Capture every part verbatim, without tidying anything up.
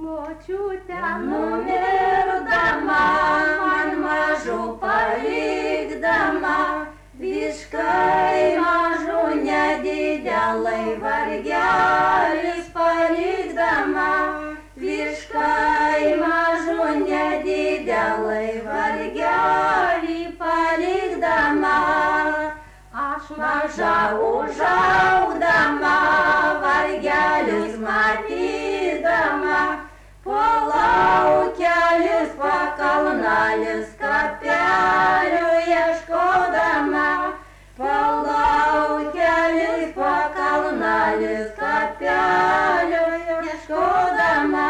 Močiute numirdama, man mažų palikdama, visiškai mažų nedidelai vargelis palikdama, visiškai mažų nedidelai vargelį palikdama. Aš maža užaugdama, vargelius matydama, po laukelius, po kalnelius, kapelių ieškodama, po laukelius, po kalnelius, kapelių ieškodama.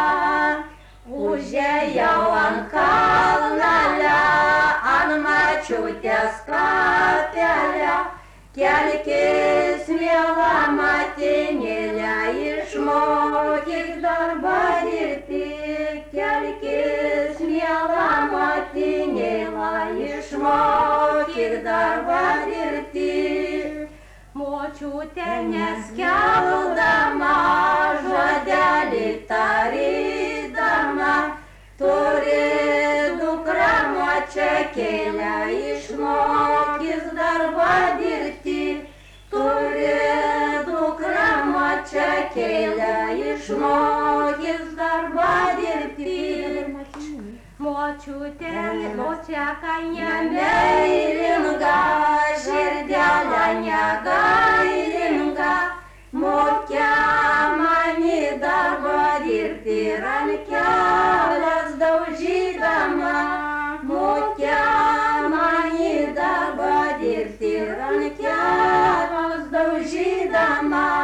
Užėjau ant kalnelio, ant močiutės kapelio, kelkis, miela motinėle, išmokyk darbą dirbti. Kelkis, miela motinėle, išmokyk darbą dirbti. Močiutė neskeldama, žodelį tarydama, turi dukra močiakėlę, išmokys darbą dirbti. Turi dukra močiakėlę, išmokys darbą dirbti. Močiutė, močiaka nemeilinga, širdelė negailinga, mokė mane darbą dirbti, rankeles daužydama, mokė mane darbą dirbti, rankeles daužydama.